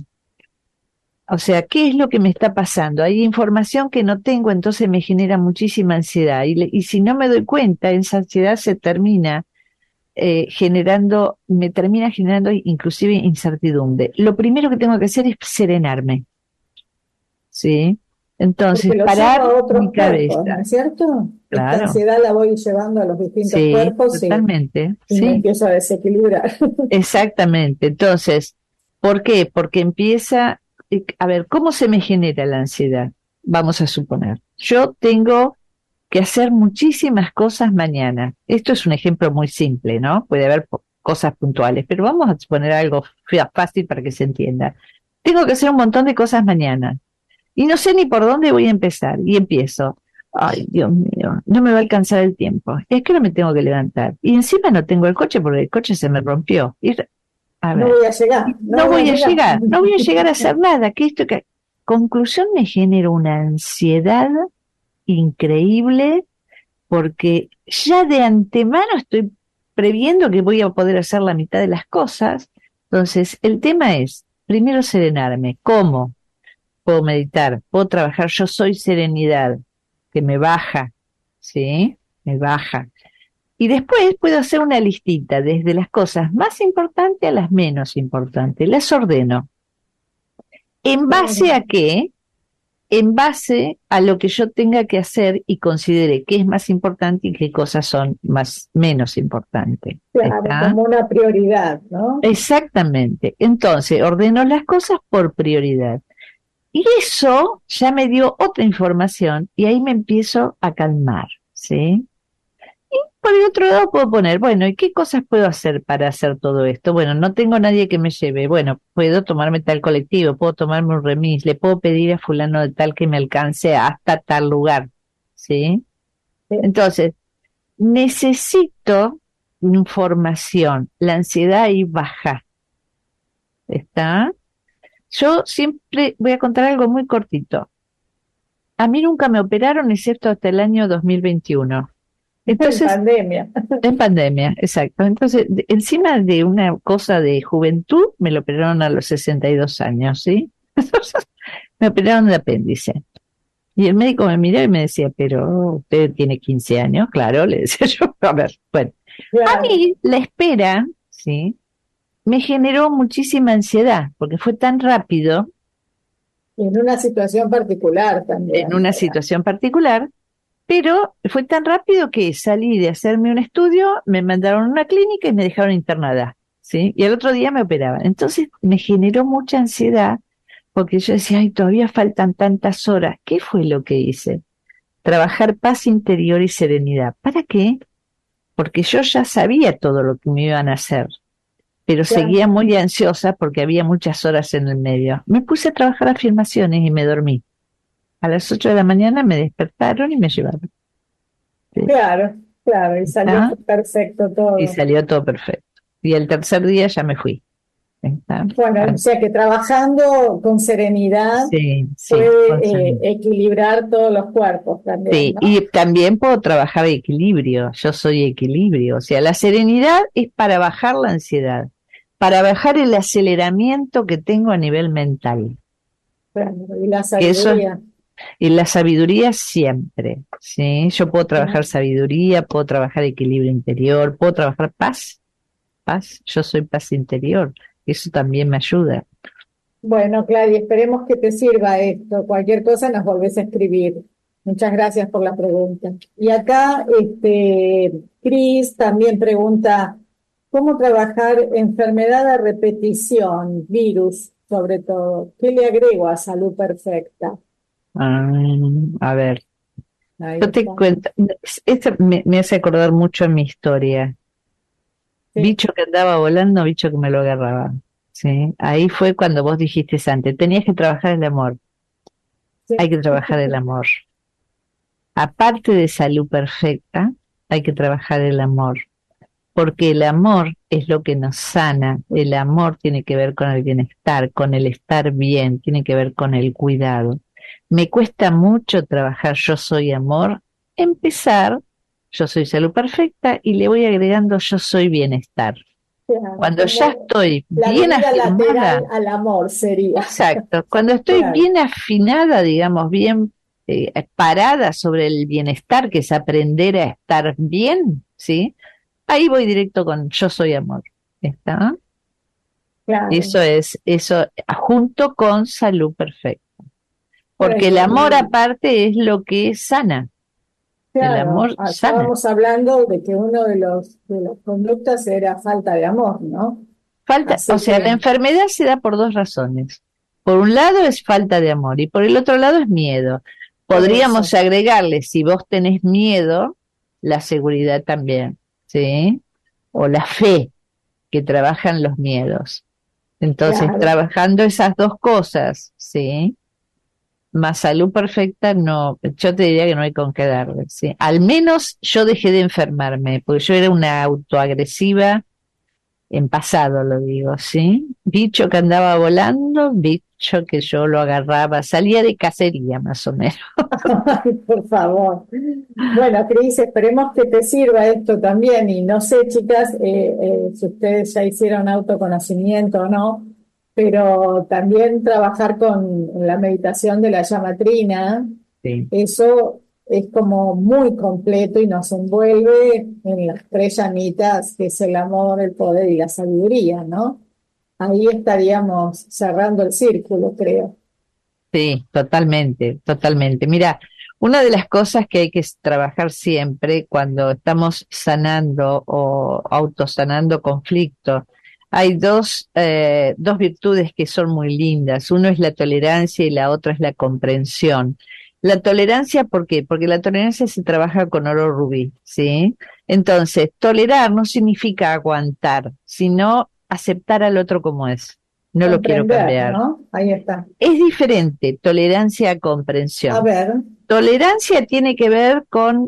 O sea, ¿qué es lo que me está pasando? Hay información que no tengo, entonces me genera muchísima ansiedad. Y si no me doy cuenta, esa ansiedad se termina me termina generando inclusive incertidumbre. Lo primero que tengo que hacer es serenarme, ¿sí? Porque Entonces, lo llevo parar a mi otros cuerpos, ¿no cabeza, es cierto? Esta claro, ansiedad la voy llevando a los distintos sí, cuerpos totalmente, y me sí, empiezo a desequilibrar. exactamente. Entonces, ¿por qué? Porque empieza, a ver, ¿cómo se me genera la ansiedad? Vamos a suponer, yo tengo que hacer muchísimas cosas mañana. Esto es un ejemplo muy simple, ¿no? Puede haber cosas puntuales, pero vamos a poner algo fácil para que se entienda. Tengo que hacer un montón de cosas mañana y no sé ni por dónde voy a empezar y empiezo. Ay, Dios mío, no me va a alcanzar el tiempo. Es que no me tengo que levantar. Y encima no tengo el coche porque el coche se me rompió. A No ver, voy a llegar, no no voy a voy a llegar. llegar, no voy a llegar a hacer nada. Que conclusión me genera una ansiedad increíble porque ya de antemano estoy previendo que voy a poder hacer la mitad de las cosas. Entonces, el tema es, primero serenarme. ¿Cómo? Puedo meditar, puedo trabajar, yo soy serenidad, que me baja, ¿sí? Me baja. Y después puedo hacer una listita desde las cosas más importantes a las menos importantes. Las ordeno. ¿En base Claro, a qué? En base a lo que yo tenga que hacer y considere qué es más importante y qué cosas son más menos importantes. claro, ¿Está? como una prioridad, ¿no? Exactamente. Entonces, ordeno las cosas por prioridad. Y eso ya me dio otra información y ahí me empiezo a calmar, ¿sí? Por el otro lado puedo poner, bueno, ¿y qué cosas puedo hacer para hacer todo esto? Bueno, no tengo nadie que me lleve. Bueno, puedo tomarme tal colectivo, puedo tomarme un remis, le puedo pedir a fulano de tal que me alcance hasta tal lugar, ¿sí? Sí. Entonces, necesito información, la ansiedad ahí baja, ¿está? Yo siempre voy a contar algo muy cortito. A mí nunca me operaron excepto hasta el año 2021. En Entonces, pandemia. en pandemia, exacto. Entonces, encima de una cosa de juventud, me lo operaron a los 62 años, ¿sí? Entonces, me operaron de apéndice. Y el médico me miró y me decía, pero usted tiene 15 años, claro, le decía yo. A ver, bueno, a Claro, mí la espera, ¿sí? Me generó muchísima ansiedad, porque fue tan rápido, y en una situación particular en también, una ¿verdad? situación particular, pero fue tan rápido que salí de hacerme un estudio, me mandaron a una clínica y me dejaron internada, ¿sí? Y el otro día me operaban. Entonces me generó mucha ansiedad porque yo decía, ay, todavía faltan tantas horas. ¿Qué fue lo que hice? Trabajar paz interior y serenidad. ¿Para qué? Porque yo ya sabía todo lo que me iban a hacer, pero Claro. seguía muy ansiosa porque había muchas horas en el medio. Me puse a trabajar afirmaciones y me dormí. A las 8 de la mañana me despertaron y me llevaron. ¿Sí? Claro, claro, y salió ¿Está? perfecto Y todo. salió todo perfecto. Y el tercer día ya me fui. ¿Está? Bueno, o Ah, sea que trabajando con serenidad sí, sí, puede equilibrar todos los cuerpos también, sí, ¿no? y también puedo trabajar equilibrio. Yo soy equilibrio. O sea, la serenidad es para bajar la ansiedad, para bajar el aceleramiento que tengo a nivel mental. Claro, y la Que eso es, sabiduría. y la sabiduría siempre, ¿sí? Yo puedo trabajar Claro. sabiduría, puedo trabajar equilibrio interior, puedo trabajar paz, paz. Yo soy paz interior. Eso también me ayuda. Bueno, Claudia, esperemos que te sirva esto. Cualquier cosa nos volvés a escribir. Muchas gracias por la pregunta. Y acá, Cris también pregunta, ¿cómo trabajar enfermedad a repetición, virus, sobre todo? ¿Qué le agrego a salud perfecta? Ah, a ver, Ahí yo te está. cuento, esto me hace acordar mucho a mi historia. Sí, Bicho que andaba volando, bicho que me lo agarraba. ¿Sí? Ahí fue cuando vos dijiste antes, tenías que trabajar el amor, sí, hay que trabajar el amor. Aparte de salud perfecta, hay que trabajar el amor, porque el amor es lo que nos sana, el amor tiene que ver con el bienestar, con el estar bien, tiene que ver con el cuidado. Me cuesta mucho trabajar yo soy amor, empezar, yo soy salud perfecta y le voy agregando yo soy bienestar. claro. Cuando ya Como estoy la bien avenida lateral afirmada, al amor sería. exacto, cuando estoy Claro, bien afinada, digamos, bien parada sobre el bienestar, que es aprender a estar bien, ¿sí? Ahí voy directo con yo soy amor. ¿Está? claro. Eso es, eso junto con salud perfecta. Porque el Bueno, amor y aparte es lo que sana. El claro, amor sana. estábamos hablando de que uno de las conductas era falta de amor, ¿no? Falta, o Así sea, la que enfermedad se da por dos razones. Por un lado es falta de amor y por el otro lado es miedo. por Podríamos eso, agregarle, si vos tenés miedo, la seguridad también, ¿sí? O la fe que trabajan los miedos. Entonces, claro, trabajando esas dos cosas, ¿sí? Más salud perfecta, no, yo te diría que no hay con qué darle, ¿sí? Al menos yo dejé de enfermarme, porque yo era una autoagresiva en pasado lo digo, ¿sí? Bicho que andaba volando, bicho que yo lo agarraba, salía de cacería más o menos. ay, por favor. Bueno, Cris, esperemos que te sirva esto también. Y no sé, chicas, si ustedes ya hicieron autoconocimiento o no, pero también trabajar con la meditación de la llama trina, Sí, eso es como muy completo y nos envuelve en las tres llamitas, que es el amor, el poder y la sabiduría, ¿no? Ahí estaríamos cerrando el círculo, creo. sí, totalmente, totalmente. Mira, una de las cosas que hay que trabajar siempre cuando estamos sanando o autosanando conflictos, hay dos virtudes que son muy lindas. Uno es la tolerancia y la otra es la comprensión. La tolerancia, ¿por qué? Porque la tolerancia se trabaja con oro rubí, ¿sí? Entonces, tolerar no significa aguantar, sino aceptar al otro como es. No lo quiero Comprender, cambiar. ¿no? Ahí está. Es diferente tolerancia a A comprensión. ver, Tolerancia tiene que ver con,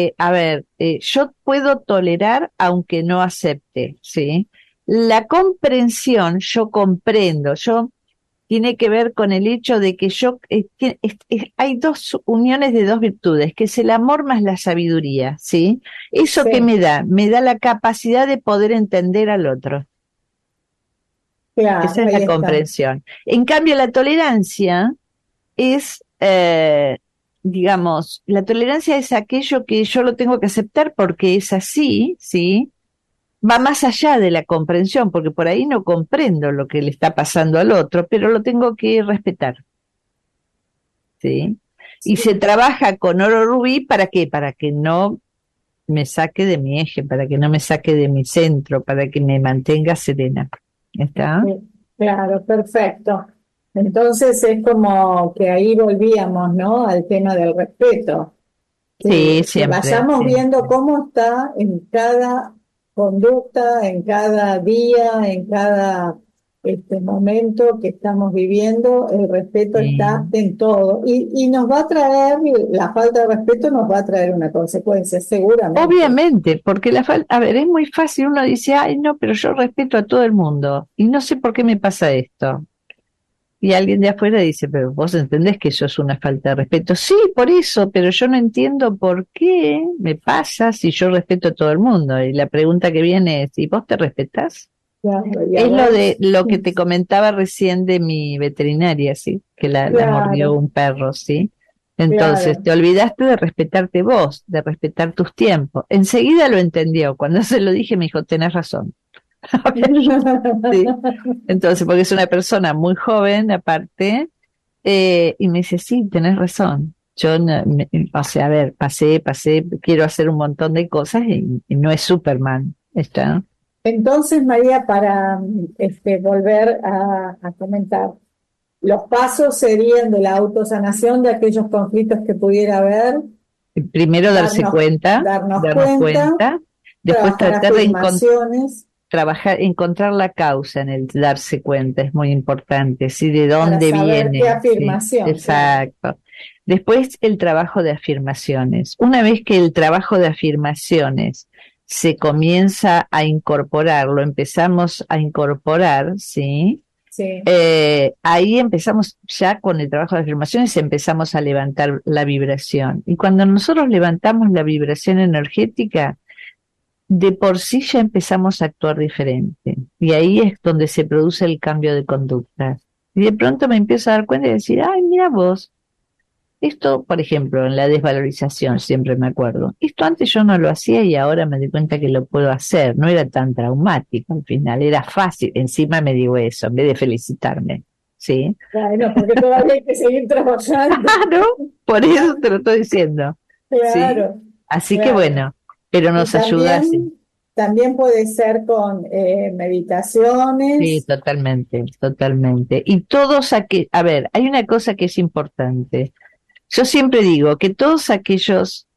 yo puedo tolerar aunque no acepte, ¿sí? La comprensión, yo comprendo, yo tiene que ver con el hecho de que hay dos uniones de dos virtudes, que es el amor más la sabiduría, ¿sí? ¿Eso que sí, me da? Me da la capacidad de poder entender al otro. claro, Esa es ahí la está. comprensión. En cambio, la tolerancia es, digamos, la tolerancia es aquello que yo lo tengo que aceptar porque es así, ¿sí? Va más allá de la comprensión, porque por ahí no comprendo lo que le está pasando al otro, pero lo tengo que respetar, ¿sí? Y se Sí, trabaja con oro rubí, ¿para qué? Para que no me saque de mi eje, para que no me saque de mi centro, para que me mantenga serena. ¿Está? sí, claro, perfecto. Entonces es como que ahí volvíamos, ¿no? Al tema del respeto. Sí, Que siempre, vayamos viendo siempre. cómo está en cada conducta, en cada día, en cada momento que estamos viviendo, el respeto está Sí. en todo. Y nos va a traer, la falta de respeto nos va a traer una consecuencia, seguramente. Obviamente, porque a ver, es muy fácil, uno dice, ay, no, pero yo respeto a todo el mundo y no sé por qué me pasa esto. Y alguien de afuera dice, pero vos entendés que eso es una falta de respeto. Sí, por eso, pero yo no entiendo por qué me pasa si yo respeto a todo el mundo. Y la pregunta que viene es, ¿y vos te respetás? Claro, y a Es lo de vos, lo que te comentaba recién de mi veterinaria, ¿sí? Que la mordió claro, un perro, ¿sí? Entonces, claro. te olvidaste de respetarte vos, de respetar tus tiempos. Enseguida lo entendió. Cuando se lo dije, me dijo, tenés razón. A ver, sí. Entonces, porque es una persona muy joven, aparte, y me dice, sí, tenés razón. Yo, o sea, a ver, pasé, quiero hacer un montón de cosas y no es Superman, ¿está? Entonces, María, para volver a comentar, los pasos serían de la autosanación de aquellos conflictos que pudiera haber, Primero darnos darnos cuenta, cuenta, después trabajar tratar de afirmaciones trabajar, encontrar la causa en el darse cuenta, es muy importante, ¿sí? De para dónde saber qué viene, sí, afirmación, claro. exacto. Después el trabajo de afirmaciones. Una vez que el trabajo de afirmaciones se comienza a incorporar, lo empezamos a incorporar, ¿sí? Sí, Ahí empezamos ya con el trabajo de afirmaciones, empezamos a levantar la vibración. Y cuando nosotros levantamos la vibración energética, de por sí ya empezamos a actuar diferente. Y ahí es donde se produce el cambio de conducta. Y de pronto me empiezo a dar cuenta y decir, ay, mira vos, esto, por ejemplo, en la desvalorización, siempre me acuerdo, esto antes yo no lo hacía y ahora me di cuenta que lo puedo hacer. No era tan traumático al final, era fácil. Encima me digo eso, en vez de felicitarme. ¿Sí? bueno, porque todavía hay que seguir trabajando. Claro, por eso te lo estoy diciendo. ¿Sí? Claro, Así que claro. bueno, pero Y nos ayuda así. también puede ser con Sí, meditaciones. totalmente, totalmente. Y todos aquellos, a ver, hay una cosa que es importante. Yo siempre digo que todos aquellos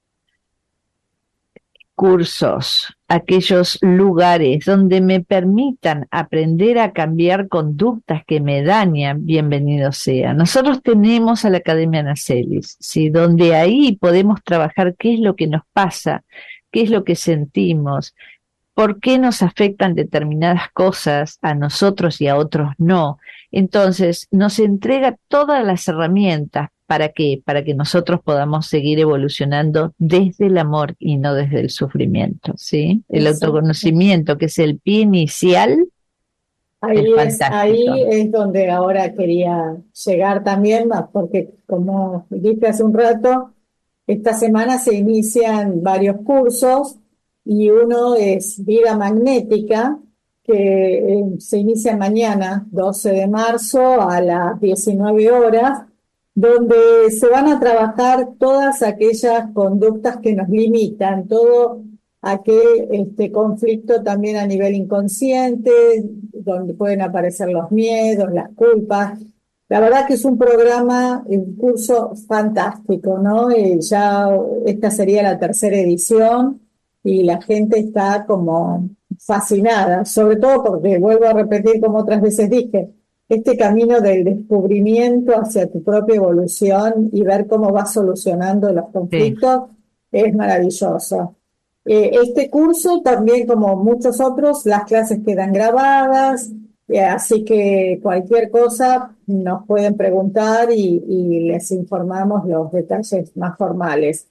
cursos, aquellos lugares donde me permitan aprender a cambiar conductas que me dañan, bienvenido sea. Nosotros tenemos a la Academia Nacelis, ¿sí? Donde ahí podemos trabajar qué es lo que nos pasa, qué es lo que sentimos, por qué nos afectan determinadas cosas a nosotros y a otros no. Entonces, nos entrega todas las herramientas. ¿Para qué? Para que nosotros podamos seguir evolucionando desde el amor y no desde el sufrimiento, ¿sí? El Exacto. autoconocimiento, que es el pie inicial, es Ahí fantástico. es donde ahora quería llegar también, porque como dijiste hace un rato, esta semana se inician varios cursos y uno es Vida Magnética, que se inicia mañana, 12 de marzo a las 19 horas, donde se van a trabajar todas aquellas conductas que nos limitan, todo aquel conflicto también a nivel inconsciente, donde pueden aparecer los miedos, las culpas. La verdad que es un programa, un curso fantástico, ¿no? Ya esta sería la tercera edición y la gente está como fascinada, sobre todo porque, vuelvo a repetir como otras veces dije, este camino del descubrimiento hacia tu propia evolución y ver cómo vas solucionando los Sí, conflictos es maravilloso. Este curso, también como muchos otros, las clases quedan grabadas, así que cualquier cosa nos pueden preguntar y les informamos los detalles más formales.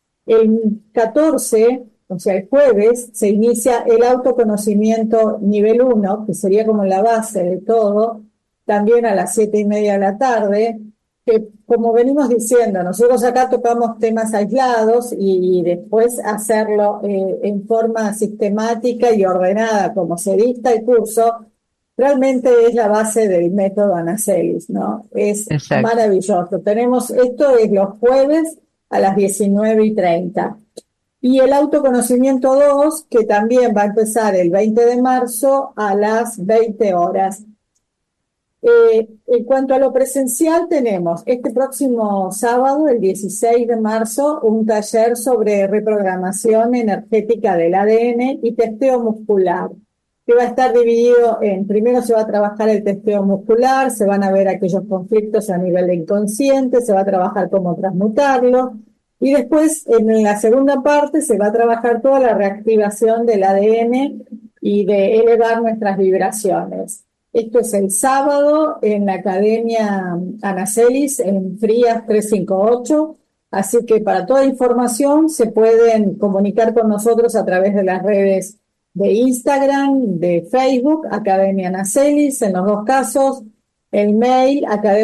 El 14, o sea, el jueves, se inicia el autoconocimiento nivel uno, que sería como la base de todo, también a las 7:30 de la tarde, que como venimos diciendo, nosotros acá tocamos temas aislados y después hacerlo en forma sistemática y ordenada, como se dicta el curso, realmente es la base del método Anacelis, ¿no? Es exacto. maravilloso. Tenemos, esto es los jueves a las 19:30. Y el autoconocimiento 2, que también va a empezar el 20 de marzo a las 20 horas. En cuanto a lo presencial, tenemos este próximo sábado, el 16 de marzo, un taller sobre reprogramación energética del ADN y testeo muscular, que va a estar dividido primero se va a trabajar el testeo muscular, se van a ver aquellos conflictos a nivel de inconsciente, se va a trabajar cómo transmutarlo, y después en la segunda parte se va a trabajar toda la reactivación del ADN y de elevar nuestras vibraciones. Esto es el sábado en la Academia Anacelis, en Frías 358, así que para toda información se pueden comunicar con nosotros a través de las redes de Instagram, de Facebook, Academia Anacelis, en los dos casos, el mail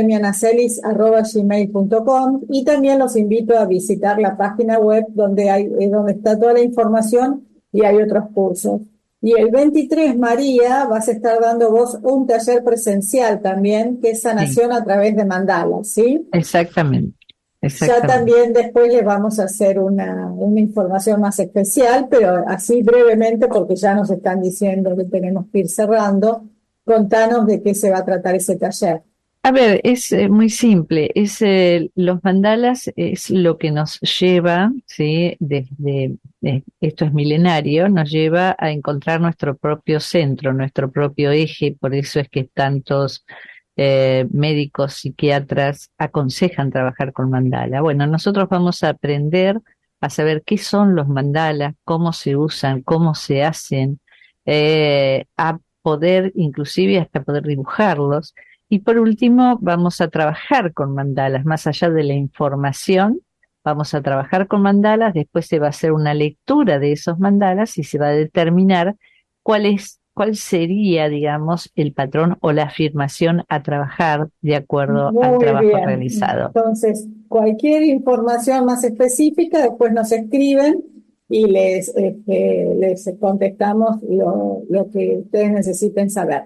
academianacelis@gmail.com, y también los invito a visitar la página web donde está toda la información y hay otros cursos. Y el 23, María, vas a estar dando vos un taller presencial también, que es sanación a través de mandalas, ¿sí? Exactamente. Ya también después les vamos a hacer una información más especial, pero así brevemente, porque ya nos están diciendo que tenemos que ir cerrando. Contanos de qué se va a tratar ese taller. A ver, es muy simple. Los mandalas es lo que nos lleva, ¿sí? Esto es milenario, nos lleva a encontrar nuestro propio centro, nuestro propio eje. Por eso es que tantos médicos, psiquiatras aconsejan trabajar con mandala. Bueno, nosotros vamos a aprender a saber qué son los mandalas, cómo se usan, cómo se hacen, a poder, inclusive hasta poder dibujarlos. Y por último, vamos a trabajar con mandalas, más allá de la información, vamos a trabajar con mandalas, después se va a hacer una lectura de esos mandalas y se va a determinar cuál sería, digamos, el patrón o la afirmación a trabajar de acuerdo al trabajo realizado. Entonces, cualquier información más específica, después nos escriben y les contestamos lo que ustedes necesiten saber.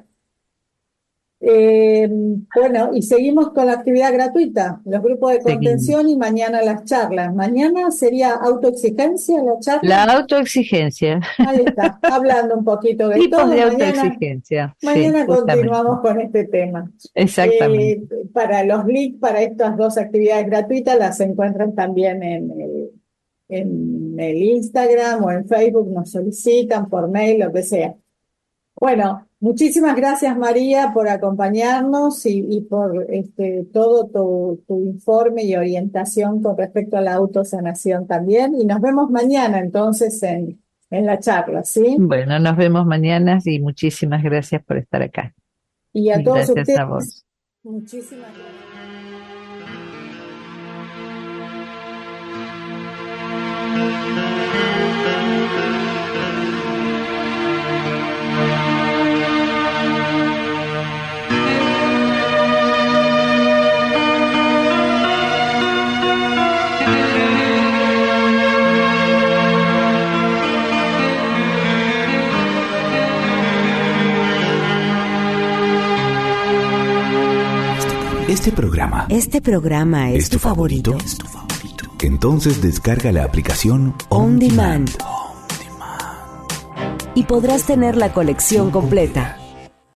Bueno, y seguimos con la actividad gratuita, los grupos de contención y mañana las charlas. Mañana sería autoexigencia la charla. La autoexigencia. Ahí está, hablando un poquito de tipos todo. De autoexigencia. Mañana continuamos con este tema. Exactamente. Para los links para estas dos actividades gratuitas las encuentran también en el Instagram o en Facebook, nos solicitan por mail, lo que sea. Bueno, muchísimas gracias, María, por acompañarnos y por todo tu informe y orientación con respecto a la autosanación también. Y nos vemos mañana entonces en la charla, ¿sí? Bueno, nos vemos mañana y muchísimas gracias por estar acá. Y a todos gracias ustedes, a vos. Muchísimas gracias. ¿Este programa es tu favorito? Entonces descarga la aplicación On Demand. Y podrás tener la colección completa.